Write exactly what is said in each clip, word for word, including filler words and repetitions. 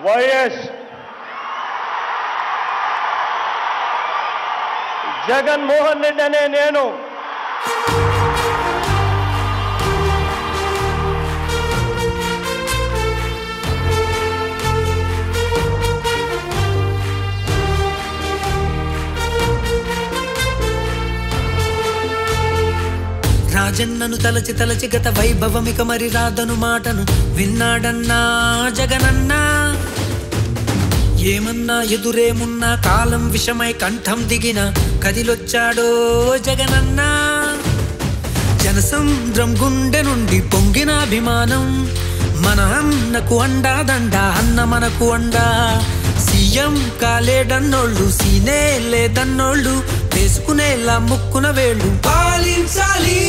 YS Jaganmohan Reddy అనే నేను రాజన్నను తలచి తలచి గత వైభవమిక మరి రాదను మాటను విన్నాడన్నా జగనన్నా. ఏమన్నా ఎదురేమున్నా కాలం విషమై కంఠం దిగిన కదిలొచ్చాడో జగనన్నా. జనసముద్రం గుండె నుండి పొంగిన అభిమానం మన అన్నకు అండా దండా అన్న మనకు అండా. సీఎం కాలేడన్నోళ్ళు సీనే లేదన్నోళ్ళు వేసుకునేలా ముక్కున వేళ్ళు పాలించాలి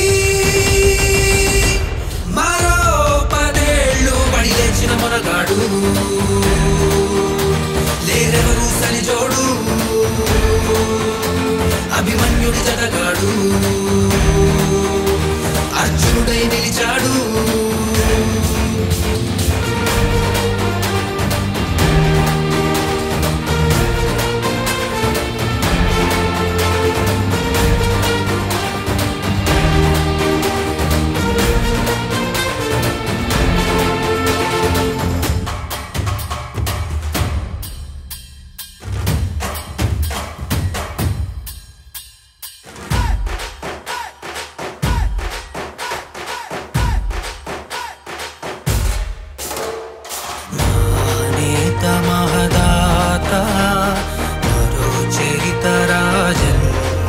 మరో పదేళ్ళు. బడి లేచిన మొనగాడు లేరెవరు సరి జోడు అభిమన్యుడి జతగాడు అర్జునుడై నిలిచాడు. మహదాత మరో చరిత రాజన్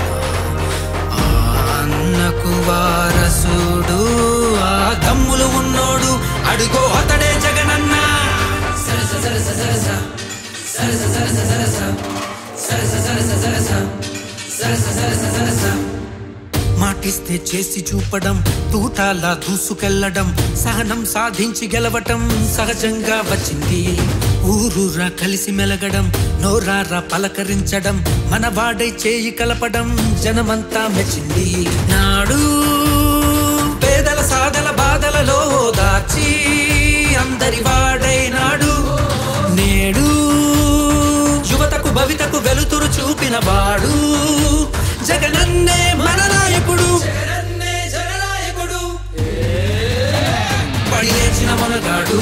అన్నకు వారసుడు ఆ దమ్ములు ఉన్నోడు అడుగో అతడే జగనన్న. సరస సరస సరస సరస సరస సరస సరస సరస సరస సరస సరస సరస. మాటిస్తే చేసి చూపడం తూటాలా దూసుకెళ్లడం సహనం సాధించి గెలవటం సహజంగా వచ్చింది. ఊరూరా కలిసి మెలగడం నోరారా పలకరించడం మన వాడై చేయి కలపడం జనమంతా మెచ్చింది. నాడు పేదల సాధల బాధలలో దాచి అందరి వాడైనాడు. నేడు యువతకు భవితకు వెలుతురు చూపిన వాడు జగనన్నే మన నాయకుడు. పడి లేచిన మనగాడు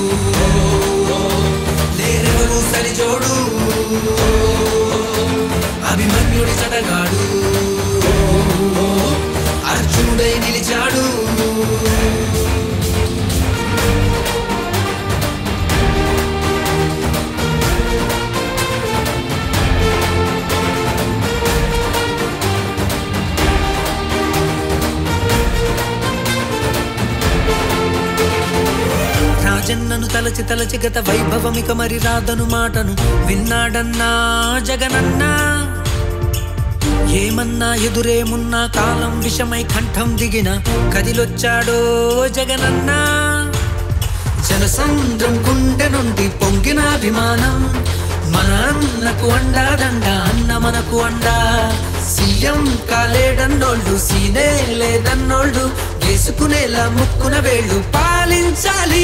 లేరెవరు సరి జోడు అభిమన్యుడి జతగాడు అర్జునుడై నిలిచాడు. రాజన్నను తలచి తలచి గత వైభవమిక మరి రాదను మాటను విన్నాడన్నా జగనన్నా. ఏమన్నా ఎదురేమున్నా కాలం విషమై కంఠం దిగిన కదిలొచ్చాడో జగనన్నా. జనసముద్రం గుండె నుండి పొంగిన అభిమానం మన అన్నకు అండా దండా అన్న మనకు అండా. సీఎం కాలేడన్నోళ్ళు సీనే లేదన్నోళ్ళు వేసుకునేలా ముక్కున వేళ్ళు పాలించాలి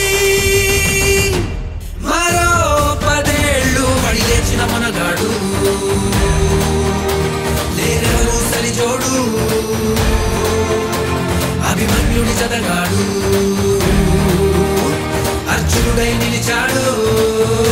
మరో పదేళ్ళు. బడి లేచిన మనగాడు లేరెవరు సరి జోడు అభిమన్యుడి జతగాడు అర్జునుడై నిలిచాడు.